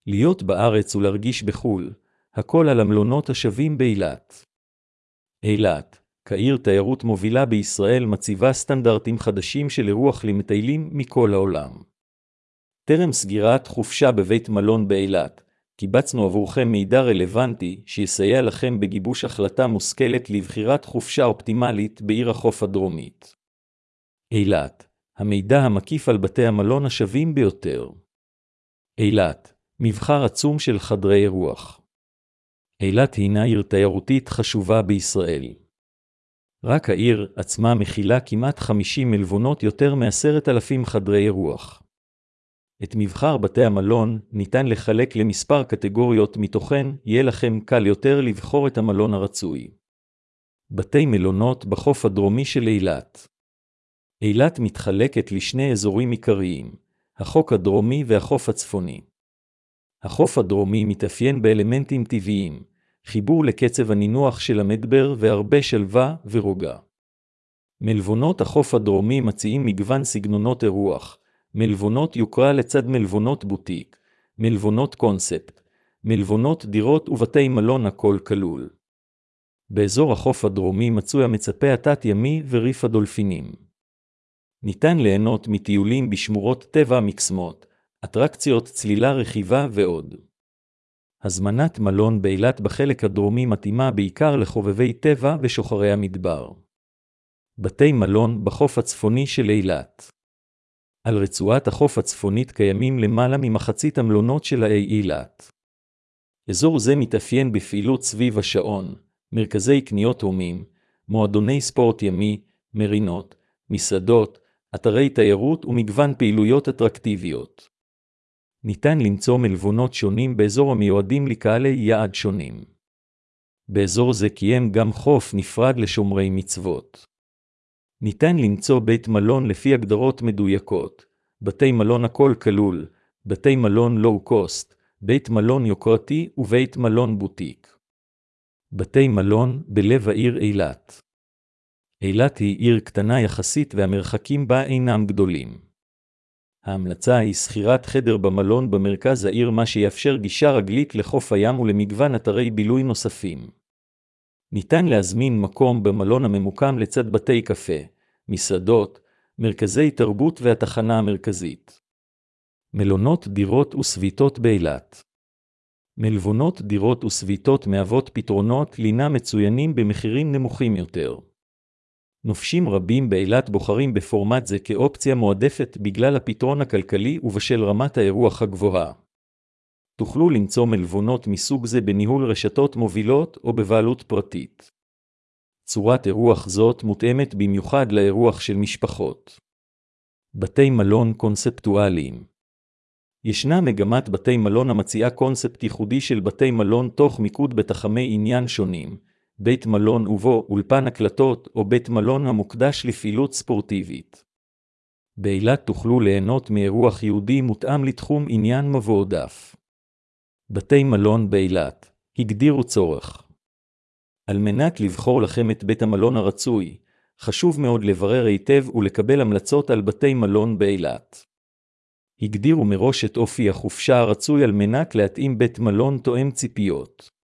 להיות בארץ ולהרגיש בחול, הכל על המלונות השווים באילת. אילת, כעיר תיירות מובילה בישראל, מציבה סטנדרטים חדשים של אירוח למטיילים מכל העולם. טרם סגירת חופשה בבית מלון באילת, קיבצנו עבורכם מידע רלוונטי שיסייע לכם בגיבוש החלטה מושכלת לבחירת חופשה אופטימלית בעיר החוף הדרומית. אילת, המידע המקיף על בתי המלון השווים ביותר. אילת, מבחר עצום של חדרי אירוח. אילת הינה עיר תיירותית חשובה בישראל. רק העיר עצמה מכילה כמעט 50 מלונות, יותר מ10,000 חדרי אירוח. את מבחר בתי המלון ניתן לחלק למספר קטגוריות, מתוכן יהיה לכם קל יותר לבחור את המלון הרצוי. בתי מלונות בחוף הדרומי של אילת. אילת מתחלקת לשני אזורים עיקריים, החוף הדרומי והחוף הצפוני. החוף הדרומי מתאפיין באלמנטים טבעיים, חיבור לקצב הנינוח של המדבר והרבה שלווה ורוגע. מלונות החוף הדרומי מציעים מגוון סגנונות אירוח, מלונות יוקרה לצד מלונות בוטיק, מלונות קונספט, מלונות דירות ובתי מלון, הכל כלול. באזור החוף הדרומי מצוי המצפה התת-ימי וריף הדולפינים. ניתן ליהנות מטיולים בשמורות טבע מקסמות, אטרקציות צלילה רכיבה ועוד. הזמנת מלון באילת בחלק הדרומי מתאימה בעיקר לחובבי טבע ושוחרי המדבר. בתי מלון בחוף הצפוני של אילת. על רצועת החוף הצפונית קיימים למעלה ממחצית המלונות של האי אילת. אזור זה מתאפיין בפעילות סביב השעון, מרכזי קניות הומים, מועדוני ספורט ימי, מרינות, מסעדות, אתרי תיירות ומגוון פעילויות אטרקטיביות. ניתן למצוא מלונות שונים באזור המיועדים לקהלי יעד שונים. באזור זה קיים גם חוף נפרד לשומרי מצוות. ניתן למצוא בית מלון לפי הגדרות מדויקות, בתי מלון הכל כלול, בתי מלון לואו קוסט, בית מלון יוקרתי ובית מלון בוטיק. בתי מלון בלב העיר אילת. אילת היא עיר קטנה יחסית והמרחקים בה אינם גדולים. ההמלצה היא שכירת חדר במלון במרכז העיר, מה שיאפשר גישה רגלית לחוף הים ולמגוון אתרי בילוי נוספים. ניתן להזמין מקום במלון הממוקם לצד בתי קפה, מסעדות, מרכזי תרבות והתחנה המרכזית. מלונות דירות וסביתות באילת. מלונות דירות וסביתות מהוות פתרונות לינה מצוינים במחירים נמוכים יותר. נופשים רבים באילת בוחרים בפורמט זה כאופציה מועדפת בגלל הפתרון הכלכלי ובשל רמת האירוח הגבוהה. תוכלו למצוא מלונות מסוג זה בניהול רשתות מובילות או בבעלות פרטית. צורת אירוח זאת מותאמת במיוחד לאירוח של משפחות. בתי מלון קונספטואליים. ישנה מגמת בתי מלון המציעה קונספט ייחודי של בתי מלון תוך מיקוד בתחמי עניין שונים, בית מלון ובו אולפן הקלטות או בית מלון המוקדש לפעילות ספורטיבית. באילת תוכלו ליהנות מאירוח יהודי מותאם לתחום עניין מבועדף. בתי מלון באילת, הגדירו צורך. על מנת לבחור לכם את בית המלון הרצוי, חשוב מאוד לברר היטב ולקבל המלצות על בתי מלון באילת. הגדירו מראש את אופי החופשה הרצוי על מנת להתאים בית מלון תואם ציפיות.